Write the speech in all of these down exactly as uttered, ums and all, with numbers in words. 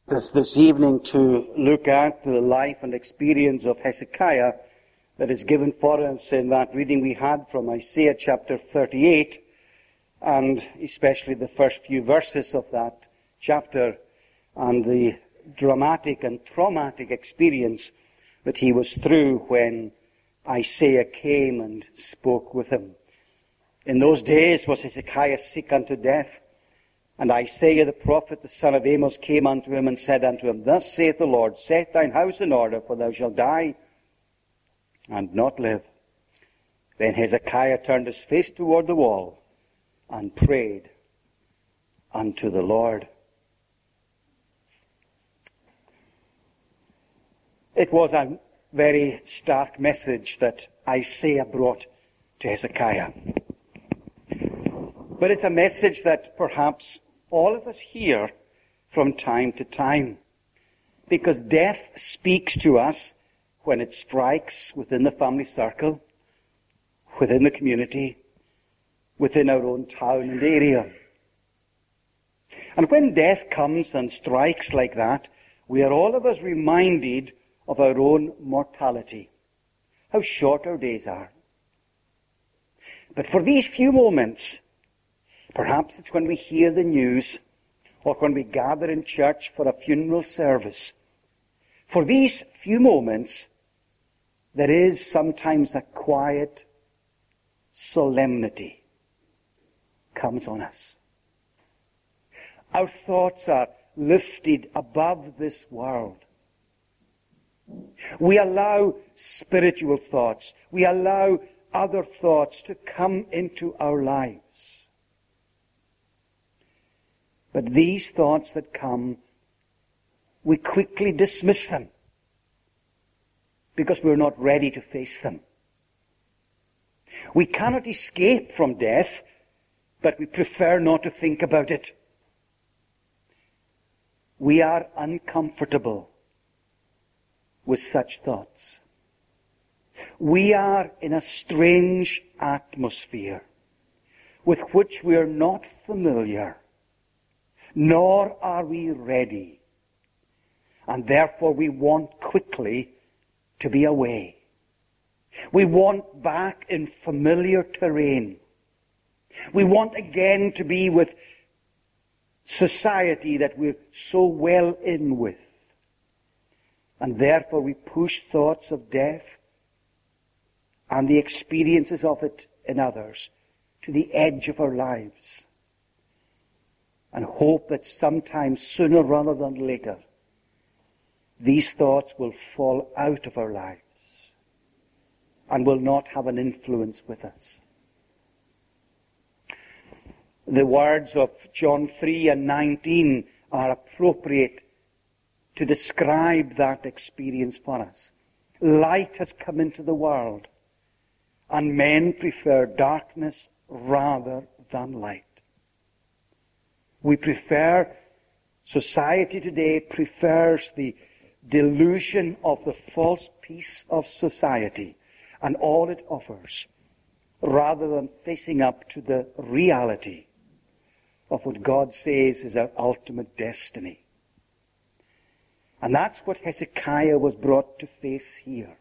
Us this evening to look at the life and experience of Hezekiah that is given for us in that reading we had from Isaiah chapter thirty-eight, and especially the first few verses of that chapter, and the dramatic and traumatic experience that he was through when Isaiah came and spoke with him. In those days was Hezekiah sick unto death, and Isaiah the prophet, the son of Amos, came unto him and said unto him, Thus saith the Lord, Set thine house in order, for thou shalt die and not live. Then Hezekiah turned his face toward the wall and prayed unto the Lord. It was a very stark message that Isaiah brought to Hezekiah. But it's a message that perhaps all of us hear from time to time, because death speaks to us when it strikes within the family circle, within the community, within our own town and area. And when death comes and strikes like that, we are all of us reminded of our own mortality, how short our days are. But for these few moments, perhaps it's when we hear the news, or when we gather in church for a funeral service. For these few moments, there is sometimes a quiet solemnity comes on us. Our thoughts are lifted above this world. We allow spiritual thoughts, we allow other thoughts to come into our lives. But these thoughts that come, we quickly dismiss them because we're not ready to face them. We cannot escape from death, but we prefer not to think about it. We are uncomfortable with such thoughts. We are in a strange atmosphere with which we are not familiar, nor are we ready. And therefore we want quickly to be away. We want back in familiar terrain. We want again to be with society that we're so well in with. And therefore we push thoughts of death and the experiences of it in others to the edge of our lives, and hope that sometime sooner rather than later, these thoughts will fall out of our lives and will not have an influence with us. The words of John three and nineteen are appropriate to describe that experience for us. Light has come into the world, and men prefer darkness rather than light. We prefer, society today prefers the delusion of the false peace of society and all it offers, rather than facing up to the reality of what God says is our ultimate destiny. And that's what Hezekiah was brought to face here.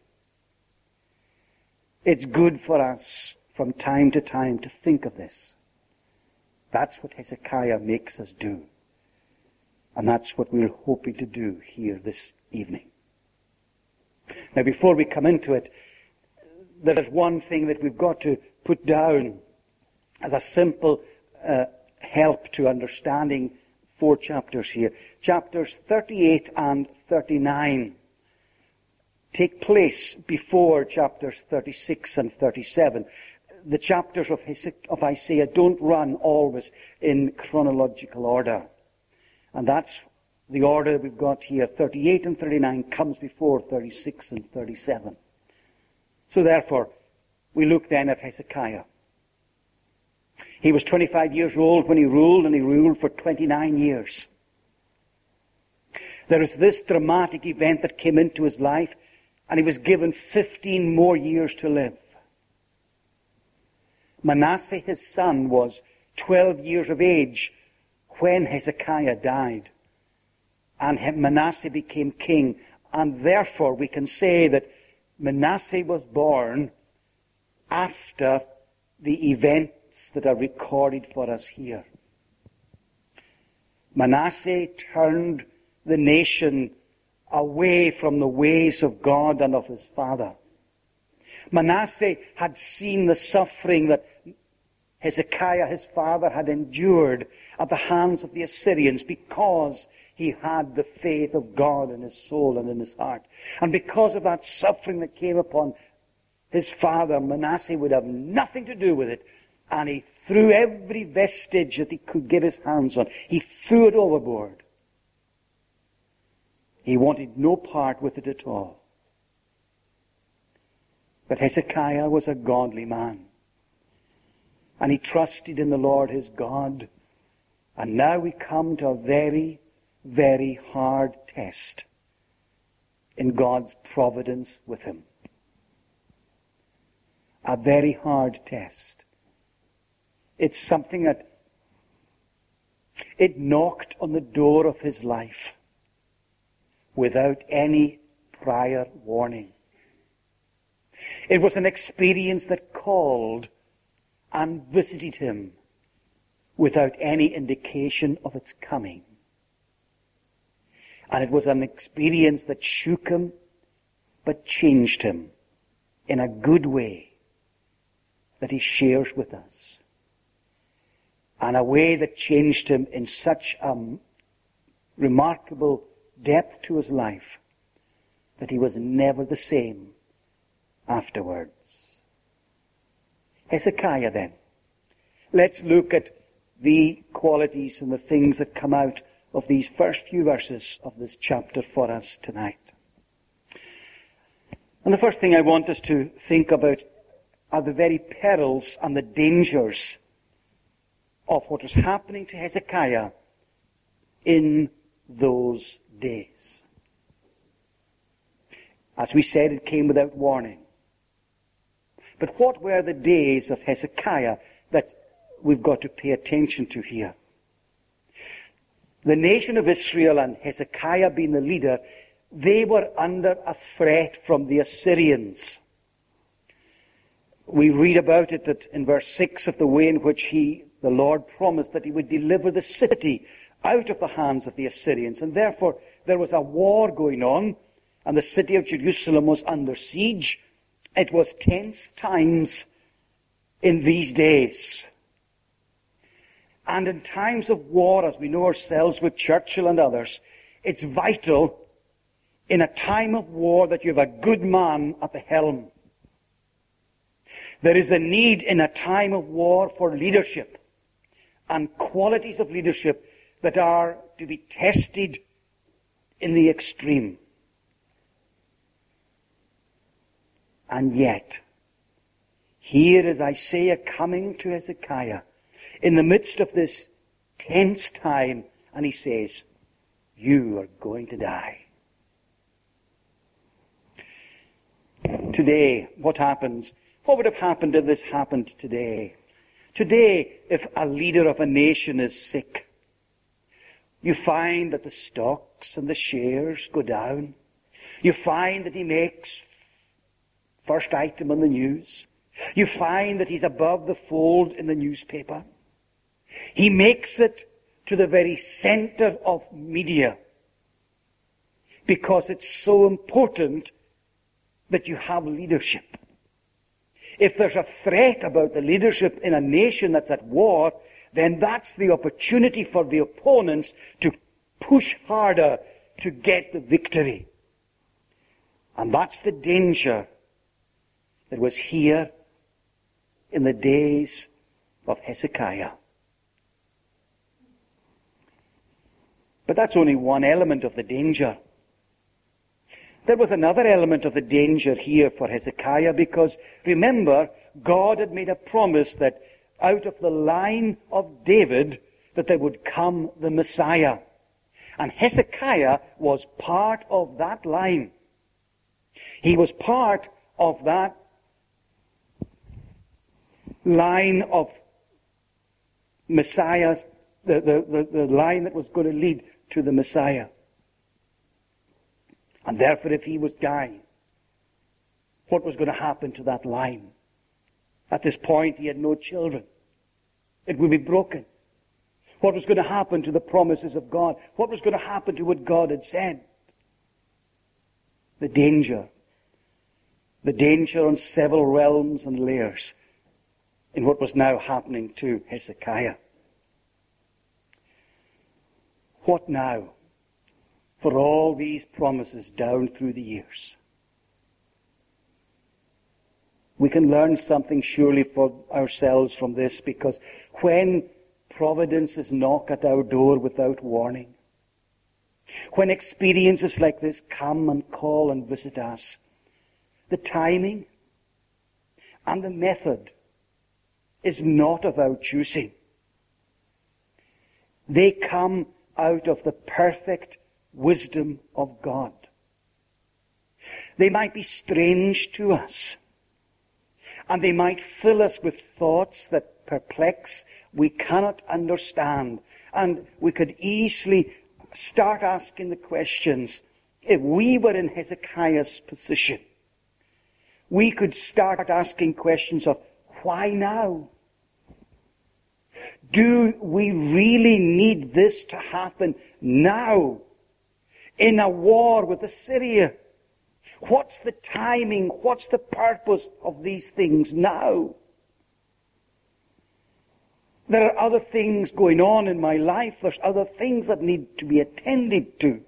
It's good for us from time to time to think of this. That's what Hezekiah makes us do. And that's what we're hoping to do here this evening. Now, before we come into it, there's one thing that we've got to put down as a simple uh, help to understanding four chapters here. Chapters thirty-eight and thirty-nine take place before chapters thirty-six and thirty-seven. The chapters of, of Isaiah don't run always in chronological order. And that's the order we've got here. thirty-eight and thirty-nine comes before thirty-six and thirty-seven. So therefore, we look then at Hezekiah. He was twenty-five years old when he ruled, and he ruled for twenty-nine years. There is this dramatic event that came into his life, and he was given fifteen more years to live. Manasseh, his son, was twelve years of age when Hezekiah died. and Manasseh became king. And therefore we can say that Manasseh was born after the events that are recorded for us here. Manasseh turned the nation away from the ways of God and of his father. Manasseh had seen the suffering that Hezekiah, his father, had endured at the hands of the Assyrians because he had the faith of God in his soul and in his heart. And because of that suffering that came upon his father, Manasseh would have nothing to do with it. And he threw every vestige that he could get his hands on. He threw it overboard. He wanted no part with it at all. But Hezekiah was a godly man. And he trusted in the Lord his God. And now we come to a very, very hard test in God's providence with him. A very hard test. It's something that it knocked on the door of his life without any prior warning. It was an experience that called and visited him without any indication of its coming. And it was an experience that shook him, but changed him in a good way that he shares with us. And a way that changed him in such a remarkable depth to his life that he was never the same afterwards. Hezekiah then. Let's look at the qualities and the things that come out of these first few verses of this chapter for us tonight. And the first thing I want us to think about are the very perils and the dangers of what was happening to Hezekiah in those days. As we said, it came without warning. But what were the days of Hezekiah that we've got to pay attention to here? The nation of Israel, and Hezekiah being the leader, they were under a threat from the Assyrians. We read about it that in verse six of the way in which he, the Lord, promised that he would deliver the city out of the hands of the Assyrians. And therefore there was a war going on, and the city of Jerusalem was under siege. It was tense times in these days. And in times of war, as we know ourselves with Churchill and others, it's vital in a time of war that you have a good man at the helm. There is a need in a time of war for leadership and qualities of leadership that are to be tested in the extreme. And yet, here is Isaiah coming to Hezekiah in the midst of this tense time, and he says, you are going to die. Today, what happens? What would have happened if this happened today? Today, if a leader of a nation is sick, you find that the stocks and the shares go down. You find that he makes first item on the news. You find that he's above the fold in the newspaper. He makes it to the very center of media because it's so important that you have leadership. If there's a threat about the leadership in a nation that's at war, then that's the opportunity for the opponents to push harder to get the victory. And that's the danger that was here in the days of Hezekiah. But that's only one element of the danger. There was another element of the danger here for Hezekiah, because remember, God had made a promise that out of the line of David that there would come the Messiah. And Hezekiah was part of that line. He was part of that line of Messiah, the, the, the, the line that was going to lead to the Messiah. And therefore, if he was dying, what was going to happen to that line? At this point, he had no children. It would be broken. What was going to happen to the promises of God? What was going to happen to what God had said? The danger. The danger on several realms and layers in what was now happening to Hezekiah. What now for all these promises down through the years? We can learn something surely for ourselves from this, because when providences knock at our door without warning, when experiences like this come and call and visit us, the timing and the method is not of our choosing. They come out of the perfect wisdom of God. They might be strange to us, and they might fill us with thoughts that perplex, we cannot understand, and we could easily start asking the questions. If we were in Hezekiah's position, we could start asking questions of, why now? Do we really need this to happen now? In a war with Assyria? What's the timing? What's the purpose of these things now? There are other things going on in my life. There's other things that need to be attended to.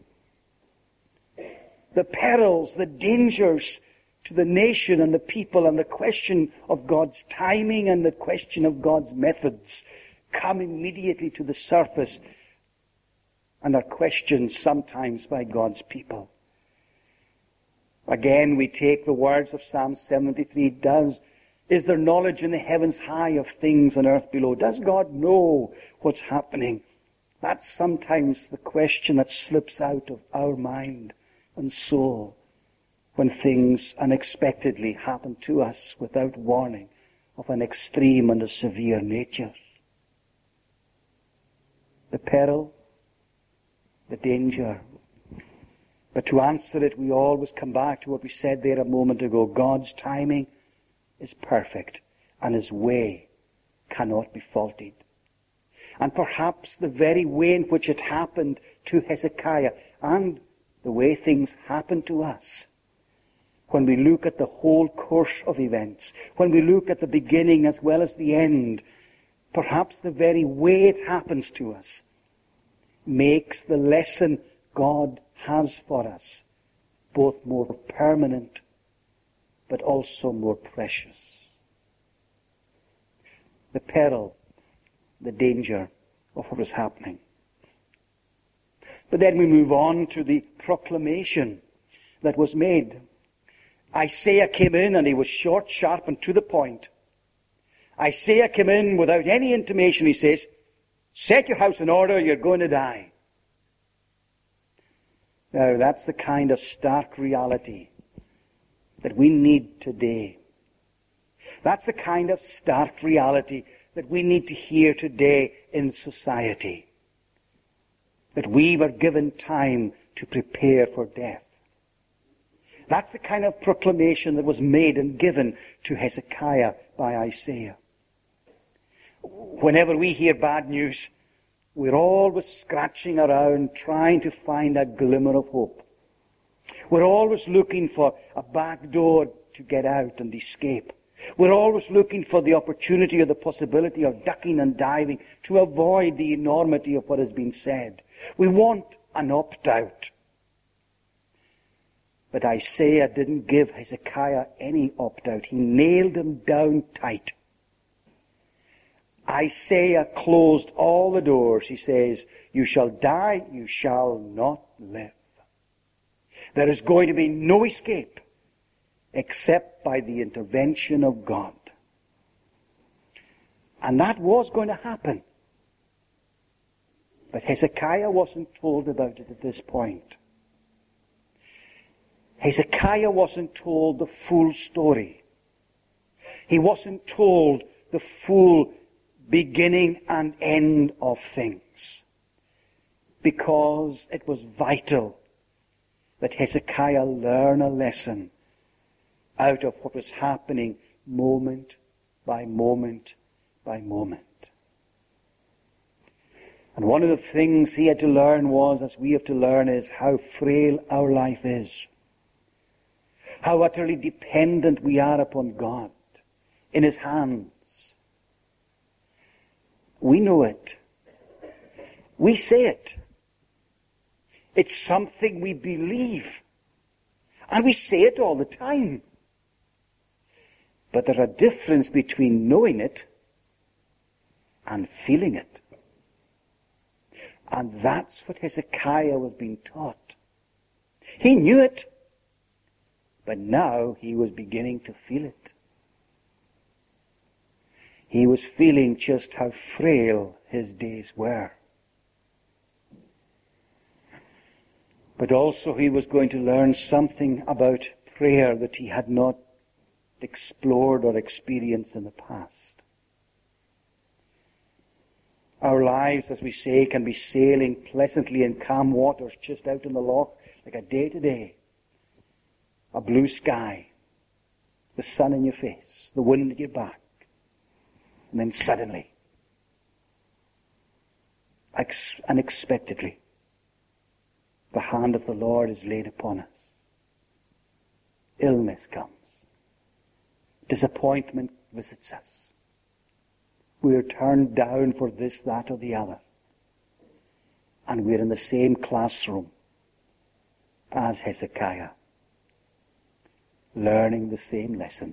The perils, the dangers to the nation and the people, and the question of God's timing and the question of God's methods come immediately to the surface and are questioned sometimes by God's people. Again, we take the words of Psalm seventy-three. Does, is there knowledge in the heavens high of things on earth below? Does God know what's happening? That's sometimes the question that slips out of our mind and soul when things unexpectedly happen to us without warning of an extreme and a severe nature. The peril, the danger. But to answer it, we always come back to what we said there a moment ago. God's timing is perfect, and His way cannot be faulted. And perhaps the very way in which it happened to Hezekiah, and the way things happen to us, when we look at the whole course of events, when we look at the beginning as well as the end, perhaps the very way it happens to us makes the lesson God has for us both more permanent but also more precious. The peril, the danger of what was happening. But then we move on to the proclamation that was made. Isaiah came in and he was short, sharp, and to the point. Isaiah came in without any intimation. He says, set your house in order, you're going to die. Now, that's the kind of stark reality that we need today. That's the kind of stark reality that we need to hear today in society. That we were given time to prepare for death. That's the kind of proclamation that was made and given to Hezekiah by Isaiah. Whenever we hear bad news, we're always scratching around trying to find a glimmer of hope. We're always looking for a back door to get out and escape. We're always looking for the opportunity or the possibility of ducking and diving to avoid the enormity of what has been said. We want an opt-out. But Isaiah didn't give Hezekiah any opt-out. He nailed him down tight. Isaiah closed all the doors. He says, you shall die, you shall not live. There is going to be no escape except by the intervention of God. And that was going to happen. But Hezekiah wasn't told about it at this point. Hezekiah wasn't told the full story. He wasn't told the full beginning and end of things. Because it was vital that Hezekiah learn a lesson out of what was happening moment by moment by moment. And one of the things he had to learn was, as we have to learn, is how frail our life is. How utterly dependent we are upon God, in His hands. We know it. We say it. It's something we believe. And we say it all the time. But there's a difference between knowing it and feeling it. And that's what Hezekiah was being taught. He knew it, but now he was beginning to feel it. He was feeling just how frail his days were. But also he was going to learn something about prayer that he had not explored or experienced in the past. Our lives, as we say, can be sailing pleasantly in calm waters just out in the loch, like a day to day. A blue sky, the sun in your face, the wind at your back. And then suddenly, unexpectedly, the hand of the Lord is laid upon us. Illness comes. Disappointment visits us. We are turned down for this, that, or the other. And we're in the same classroom as Hezekiah, learning the same lessons.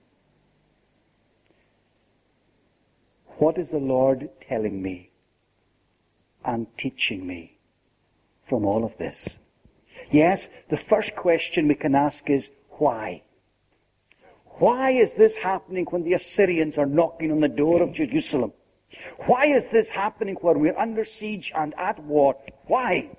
What is the Lord telling me and teaching me from all of this? Yes, the first question we can ask is, why? Why is this happening when the Assyrians are knocking on the door of Jerusalem? Why is this happening where we're under siege and at war? Why?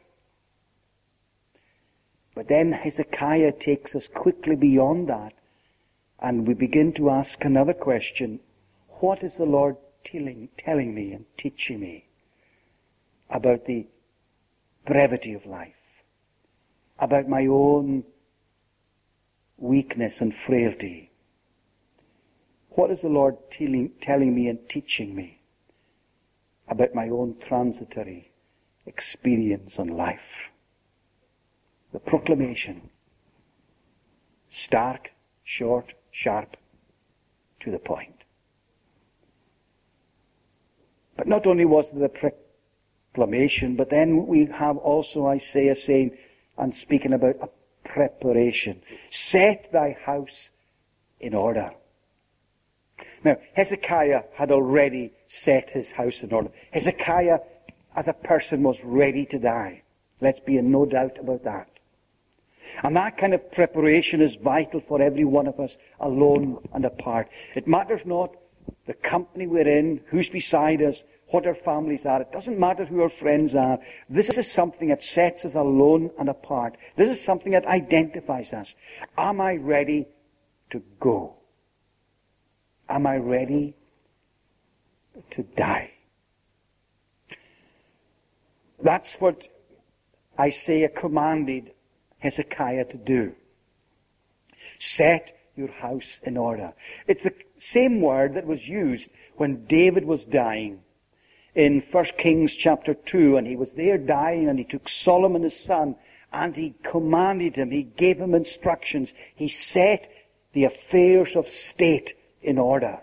But then Hezekiah takes us quickly beyond that, and we begin to ask another question. What is the Lord telling, telling me and teaching me about the brevity of life, about my own weakness and frailty? What is the Lord telling, telling me and teaching me about my own transitory experience on life? The proclamation. Stark, short, sharp, to the point. But not only was there the proclamation, but then we have also Isaiah saying and speaking about a preparation. Set thy house in order. Now, Hezekiah had already set his house in order. Hezekiah, as a person, was ready to die. Let's be in no doubt about that. And that kind of preparation is vital for every one of us, alone and apart. It matters not the company we're in, who's beside us, what our families are. It doesn't matter who our friends are. This is something that sets us alone and apart. This is something that identifies us. Am I ready to go? Am I ready to die? That's what Isaiah commanded Hezekiah to do. Set your house in order. It's the same word that was used when David was dying in First Kings chapter two, and he was there dying, and he took Solomon his son, and he commanded him, he gave him instructions, he set the affairs of state in order.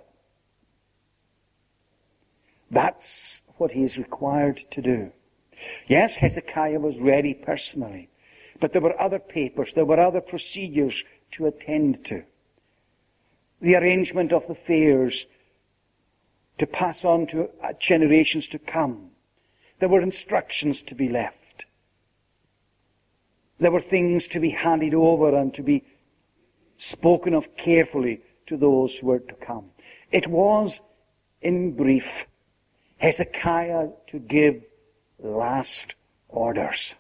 That's what he is required to do. Yes, Hezekiah was ready personally, but there were other papers, there were other procedures to attend to. The arrangement of the fairs to pass on to generations to come. There were instructions to be left. There were things to be handed over and to be spoken of carefully to those who were to come. It was, in brief, Hezekiah to give last orders.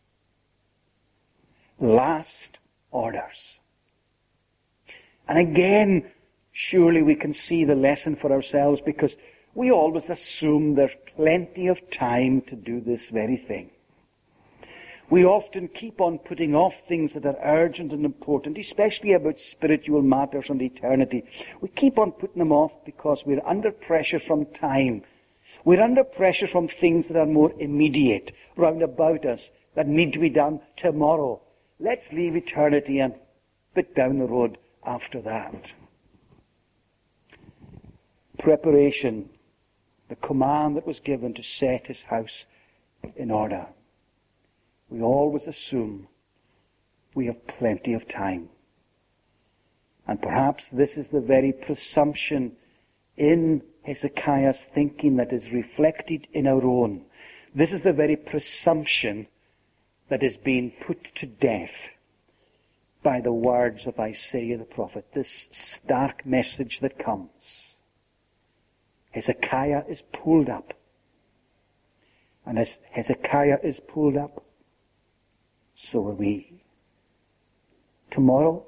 Last orders. And again, surely we can see the lesson for ourselves, because we always assume there's plenty of time to do this very thing. We often keep on putting off things that are urgent and important, especially about spiritual matters and eternity. We keep on putting them off because we're under pressure from time. We're under pressure from things that are more immediate, round about us, that need to be done tomorrow. Let's leave eternity and bit down the road after that. Preparation, the command that was given to set his house in order. We always assume we have plenty of time. And perhaps this is the very presumption in Hezekiah's thinking that is reflected in our own. This is the very presumption that is being put to death by the words of Isaiah the prophet. This stark message that comes. Hezekiah is pulled up. And as Hezekiah is pulled up, so are we. Tomorrow,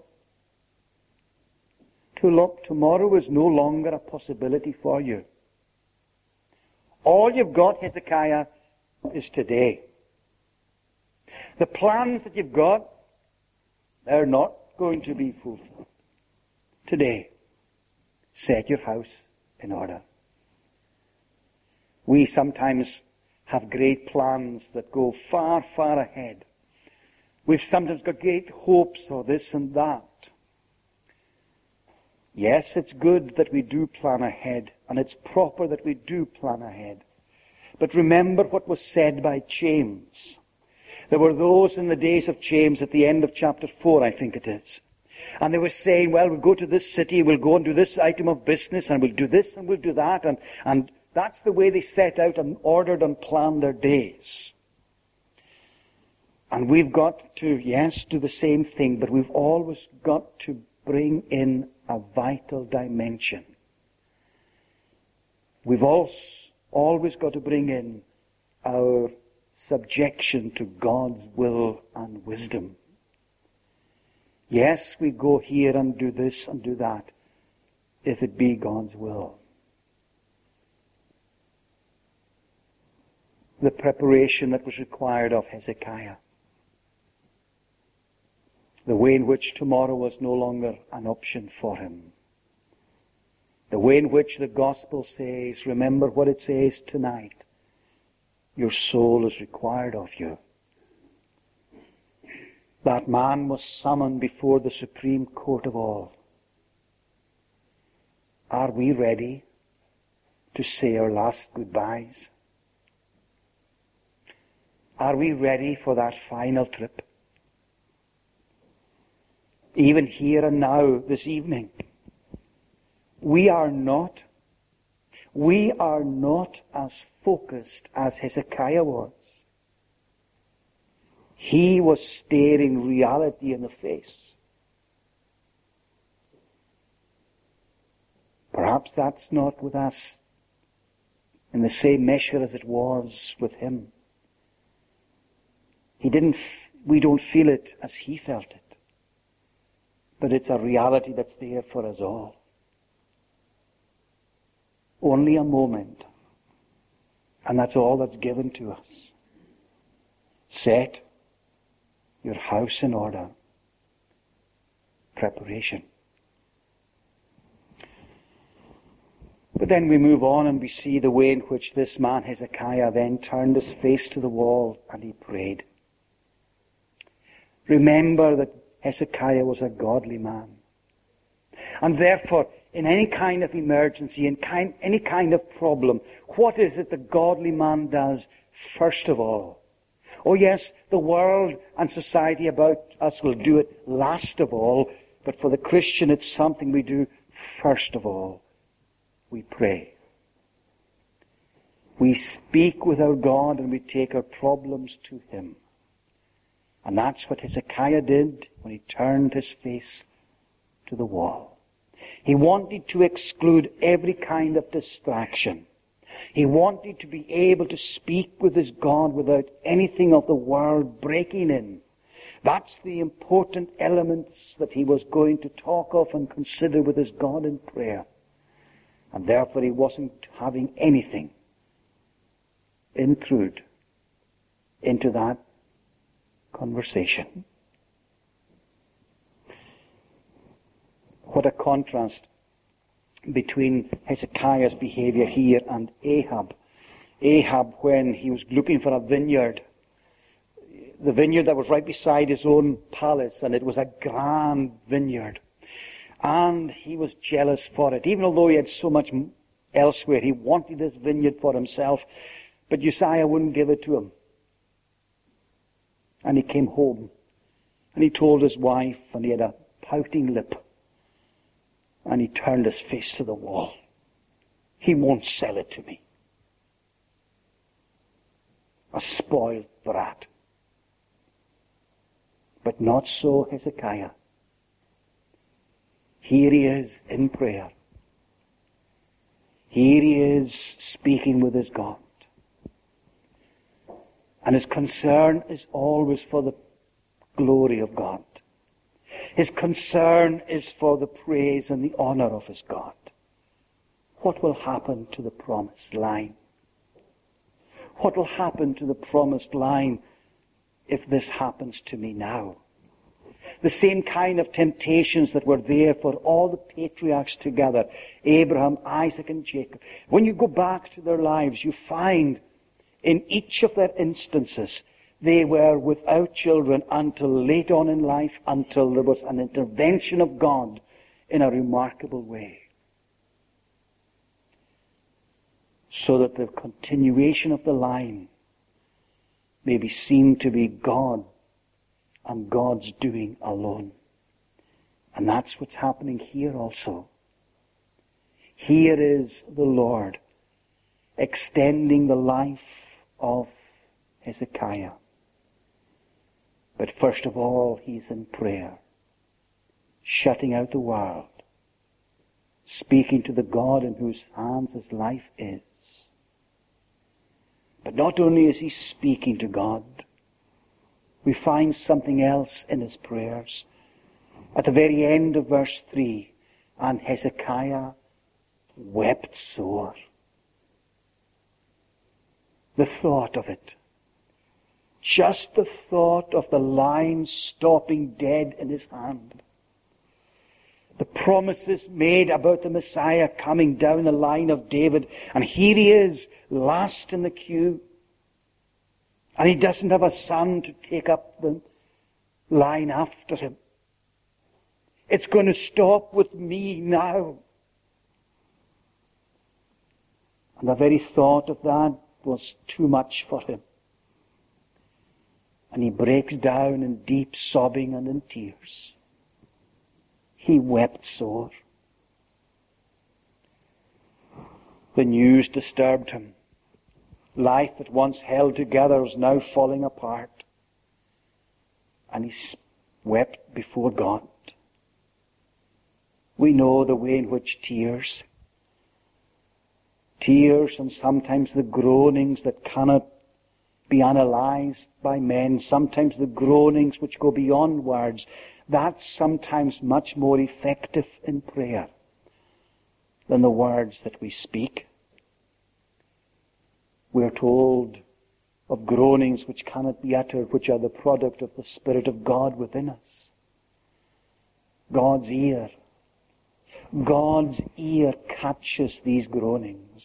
to look, tomorrow is no longer a possibility for you. All you've got, Hezekiah, is today. The plans that you've got, they're not going to be fulfilled. Today, set your house in order. We sometimes have great plans that go far, far ahead. We've sometimes got great hopes or this and that. Yes, it's good that we do plan ahead, and it's proper that we do plan ahead. But remember what was said by James. There were those in the days of James at the end of chapter four, I think it is. And they were saying, well, we'll go to this city, we'll go and do this item of business, and we'll do this and we'll do that. And, and that's the way they set out and ordered and planned their days. And we've got to, yes, do the same thing, but we've always got to bring in a vital dimension. We've also always got to bring in our subjection to God's will and wisdom. Yes, we go here and do this and do that, if it be God's will. The preparation that was required of Hezekiah. The way in which tomorrow was no longer an option for him. The way in which the gospel says, remember what it says tonight. Your soul is required of you. That man was summoned before the supreme court of all. Are we ready to say our last goodbyes? Are we ready for that final trip? Even here and now, this evening, we are not, we are not as focused as Hezekiah was. He was staring reality in the face. Perhaps that's not with us in the same measure as it was with him. He didn't, we don't feel it as he felt it. But it's a reality that's there for us all. Only a moment. And that's all that's given to us. Set your house in order. Preparation. But then we move on and we see the way in which this man Hezekiah then turned his face to the wall and he prayed. Remember that Hezekiah was a godly man. And therefore, in any kind of emergency, in kind, any kind of problem, what is it the godly man does first of all? Oh yes, the world and society about us will do it last of all, but for the Christian it's something we do first of all. We pray. We speak with our God and we take our problems to Him. And that's what Hezekiah did when he turned his face to the wall. He wanted to exclude every kind of distraction. He wanted to be able to speak with his God without anything of the world breaking in. That's the important elements that he was going to talk of and consider with his God in prayer. And therefore he wasn't having anything intrude into that conversation. What a contrast between Hezekiah's behavior here and Ahab. Ahab, when he was looking for a vineyard, the vineyard that was right beside his own palace, and it was a grand vineyard. And he was jealous for it. Even although he had so much elsewhere, he wanted this vineyard for himself. But Uzziah wouldn't give it to him. And he came home, and he told his wife, and he had a pouting lip. And he turned his face to the wall. He won't sell it to me. A spoiled brat. But not so Hezekiah. Here he is in prayer. Here he is speaking with his God. And his concern is always for the glory of God. His concern is for the praise and the honor of his God. What will happen to the promised line? What will happen to the promised line if this happens to me now? The same kind of temptations that were there for all the patriarchs together, Abraham, Isaac, and Jacob. When you go back to their lives, you find in each of their instances, they were without children until late on in life, until there was an intervention of God in a remarkable way. So that the continuation of the line may be seen to be God and God's doing alone. And that's what's happening here also. Here is the Lord extending the life of Hezekiah. But first of all, he's in prayer, shutting out the world, speaking to the God in whose hands his life is. But not only is he speaking to God, we find something else in his prayers. At the very end of verse three, and Hezekiah wept sore. The thought of it. Just the thought of the line stopping dead in his hand. The promises made about the Messiah coming down the line of David. And here he is, last in the queue. And he doesn't have a son to take up the line after him. It's going to stop with me now. And the very thought of that was too much for him. And he breaks down in deep sobbing and in tears. He wept sore. The news disturbed him. Life that once held together was now falling apart. And he wept before God. We know the way in which tears, tears and sometimes the groanings that cannot be analyzed by men, sometimes the groanings which go beyond words, that's sometimes much more effective in prayer than the words that we speak. We're told of groanings which cannot be uttered, which are the product of the Spirit of God within us. God's ear. God's ear catches these groanings.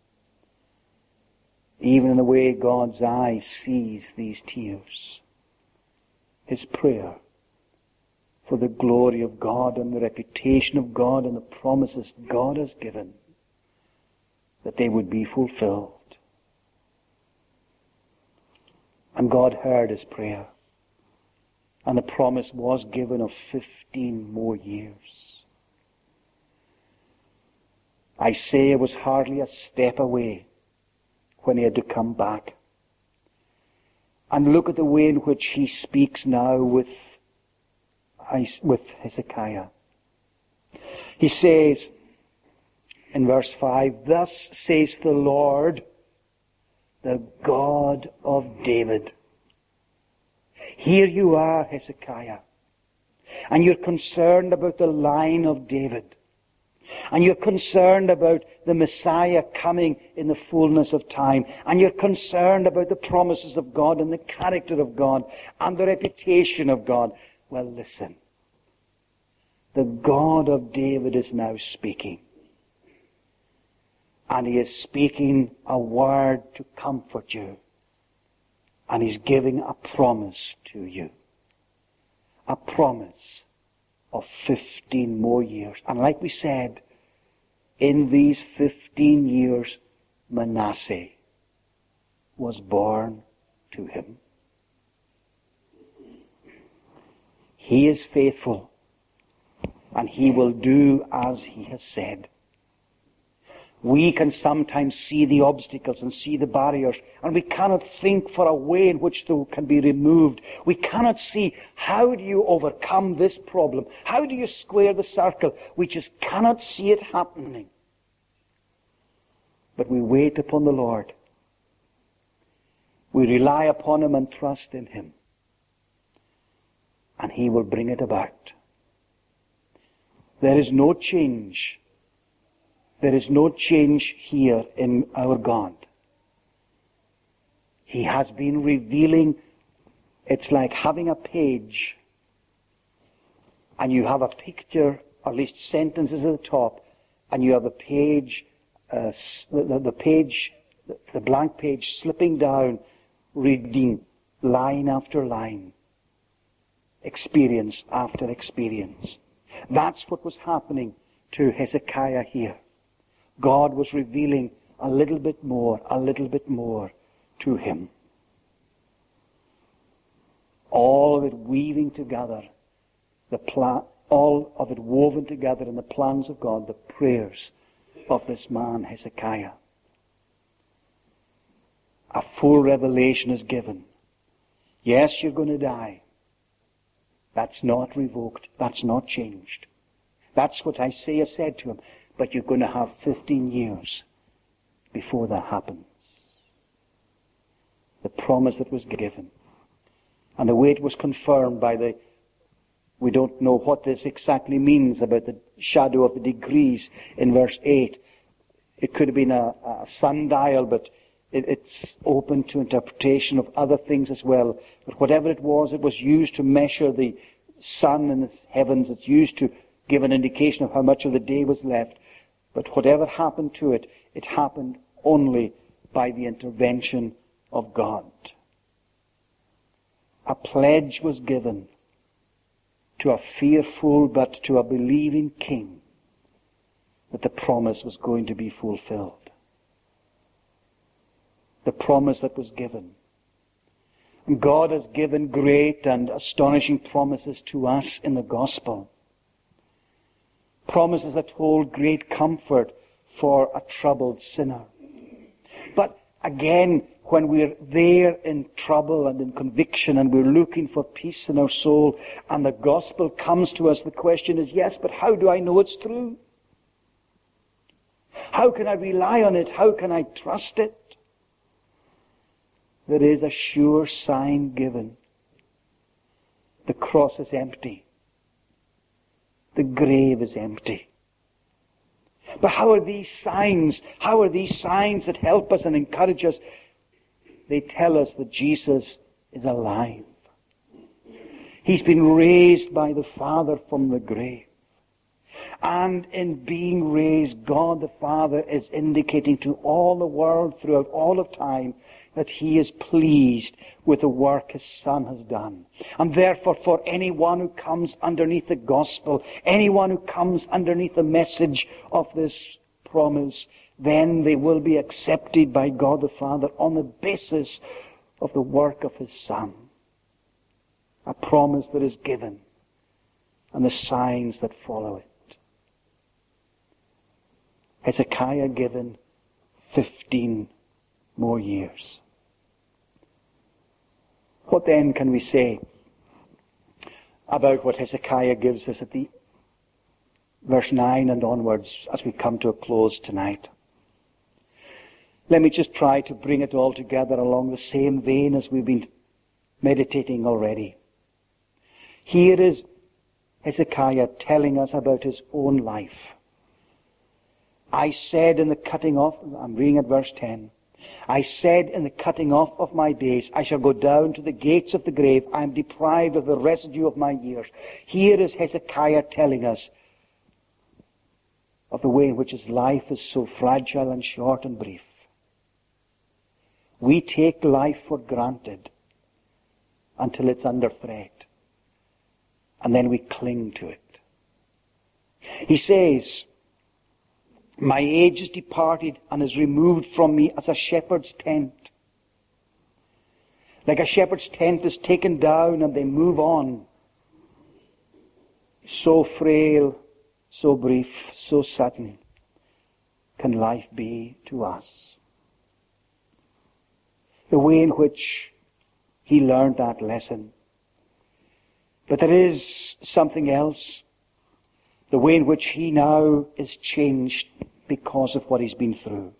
Even in the way God's eye sees these tears. His prayer for the glory of God and the reputation of God and the promises God has given, that they would be fulfilled. And God heard his prayer. And the promise was given of fifteen more years. Isaiah was hardly a step away when he had to come back. And look at the way in which he speaks now with, with Hezekiah. He says in verse five, "Thus says the Lord, the God of David." Here you are, Hezekiah, and you're concerned about the line of David. and you're concerned about the Messiah coming in the fullness of time, and you're concerned about the promises of God and the character of God and the reputation of God, well, listen. The God of David is now speaking. And He is speaking a word to comfort you. And He's giving a promise to you. A promise of fifteen more years. And like we said, in these fifteen years, Manasseh was born to him. He is faithful, and He will do as He has said. We can sometimes see the obstacles and see the barriers, and we cannot think for a way in which they can be removed. We cannot see, how do you overcome this problem? How do you square the circle? We just cannot see it happening. But we wait upon the Lord. We rely upon Him and trust in Him. And He will bring it about. There is no change. There is no change here in our God. He has been revealing. It's like having a page, and you have a picture, or at least sentences at the top, and you have a page, uh, the, the page, the blank page slipping down, reading line after line, experience after experience. That's what was happening to Hezekiah here. God was revealing a little bit more, a little bit more to him. All of it weaving together, the plan, all of it woven together in the plans of God, the prayers of this man Hezekiah. A full revelation is given. Yes, you're going to die. That's not revoked. That's not changed. That's what Isaiah said to him. But you're going to have fifteen years before that happens. The promise that was given. And the way it was confirmed by the, we don't know what this exactly means about the shadow of the degrees in verse eight. It could have been a, a sundial, but it, it's open to interpretation of other things as well. But whatever it was, it was used to measure the sun in the heavens. It's used to give an indication of how much of the day was left. But whatever happened to it, it happened only by the intervention of God. A pledge was given to a fearful but to a believing king that the promise was going to be fulfilled. The promise that was given. And God has given great and astonishing promises to us in the gospel. Promises that hold great comfort for a troubled sinner. But again, when we're there in trouble and in conviction and we're looking for peace in our soul and the gospel comes to us, the question is, yes, but how do I know it's true? How can I rely on it? How can I trust it? There is a sure sign given. The cross is empty. The grave is empty. But how are these signs? How are these signs that help us and encourage us? They tell us that Jesus is alive. He's been raised by the Father from the grave. And in being raised, God the Father is indicating to all the world throughout all of time that He is pleased with the work His Son has done. And therefore, for anyone who comes underneath the gospel, anyone who comes underneath the message of this promise, then they will be accepted by God the Father on the basis of the work of His Son. A promise that is given, and the signs that follow it. Hezekiah given fifteen more years. What then can we say about what Hezekiah gives us at the verse nine and onwards as we come to a close tonight? Let me just try to bring it all together along the same vein as we've been meditating already. Here is Hezekiah telling us about his own life. I said in the cutting off, I'm reading at verse ten, I said in the cutting off of my days, I shall go down to the gates of the grave. I am deprived of the residue of my years. Here is Hezekiah telling us of the way in which his life is so fragile and short and brief. We take life for granted until it's under threat, and then we cling to it. He says, my age is departed and is removed from me as a shepherd's tent. Like a shepherd's tent is taken down and they move on. So frail, so brief, so sudden can life be to us. The way in which he learned that lesson. But there is something else. The way in which he now is changed because of what he's been through.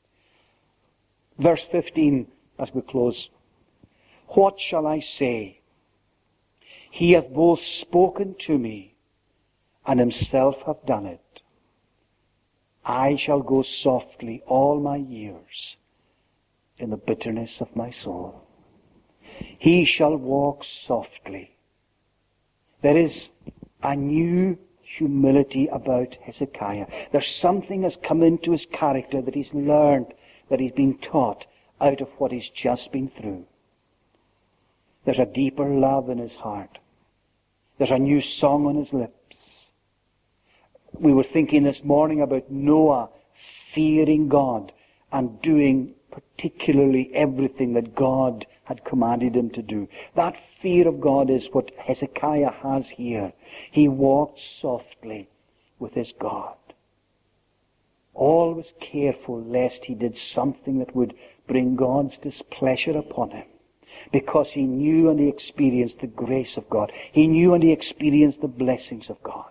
Verse fifteen, as we close. What shall I say? He hath both spoken to me, and himself hath done it. I shall go softly all my years in the bitterness of my soul. He shall walk softly. There is a new humility about Hezekiah. There's something has come into his character that he's learned, that he's been taught out of what he's just been through. There's a deeper love in his heart. There's a new song on his lips. We were thinking this morning about Noah fearing God and doing particularly everything that God had commanded him to do. That fear of God is what Hezekiah has here. He walked softly with his God. Always careful lest he did something that would bring God's displeasure upon him. Because he knew and he experienced the grace of God. He knew and he experienced the blessings of God.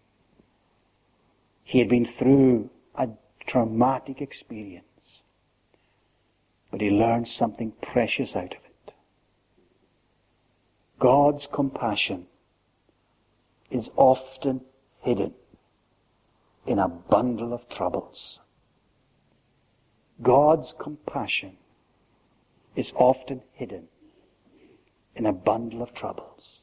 He had been through a traumatic experience. But he learned something precious out of it. God's compassion is often hidden in a bundle of troubles. God's compassion is often hidden in a bundle of troubles.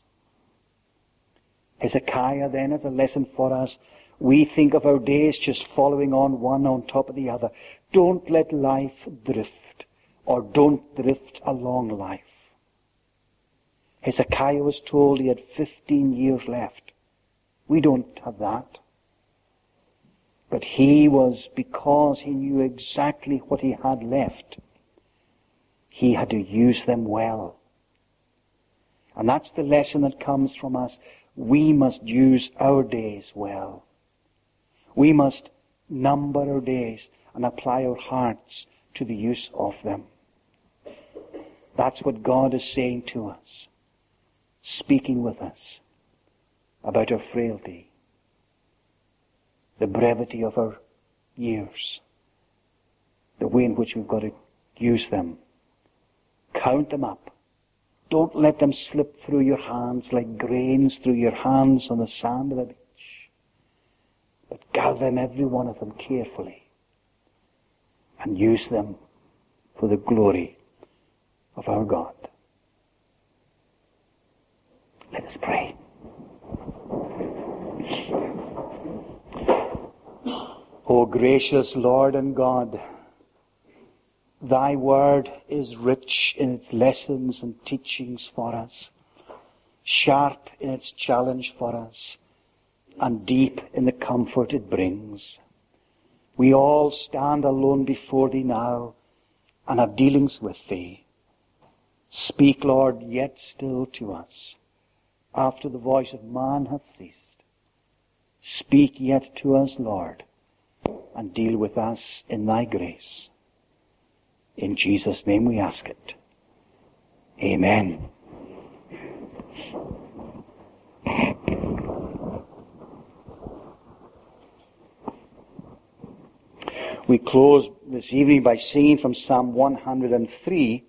Hezekiah then is a lesson for us. We think of our days just following on one on top of the other. Don't let life drift. Or don't drift along life. Hezekiah was told he had fifteen years left. We don't have that. But he was, because he knew exactly what he had left, he had to use them well. And that's the lesson that comes from us. We must use our days well. We must number our days and apply our hearts to the use of them. That's what God is saying to us, speaking with us about our frailty, the brevity of our years, the way in which we've got to use them. Count them up. Don't let them slip through your hands like grains through your hands on the sand of a beach. But gather them, every one of them, carefully and use them for the glory of our God. Let us pray. O gracious Lord and God, Thy word is rich in its lessons and teachings for us, sharp in its challenge for us, and deep in the comfort it brings. We all stand alone before Thee now and have dealings with Thee. Speak, Lord, yet still to us, after the voice of man hath ceased. Speak yet to us, Lord, and deal with us in Thy grace. In Jesus' name we ask it. Amen. We close this evening by singing from Psalm one hundred three.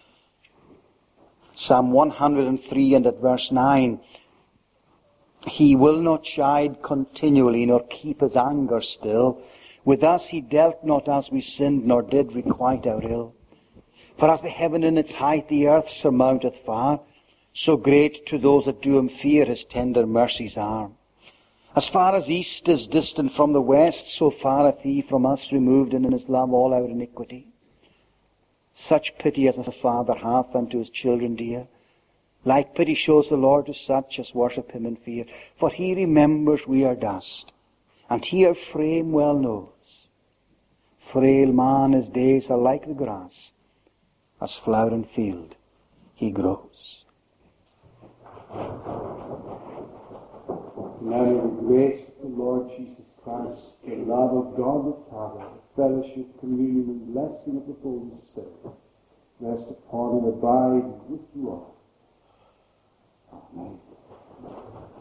Psalm one hundred three and at verse nine. He will not chide continually, nor keep his anger still. With us he dealt not as we sinned, nor did requite our ill. For as the heaven in its height the earth surmounteth far, so great to those that do him fear his tender mercies are. As far as east is distant from the west, so far hath he from us removed in his love all our iniquity. Such pity as a father hath unto his children dear, like pity shows the Lord to such as worship him in fear. For he remembers we are dust, and he our frame well knows. Frail man, his days are like the grass, as flowering field he grows. Now may the grace of the Lord Jesus Christ, the love of God the Father, the fellowship, communion, and blessing of the Holy Spirit rest upon and abide with you all. Amen.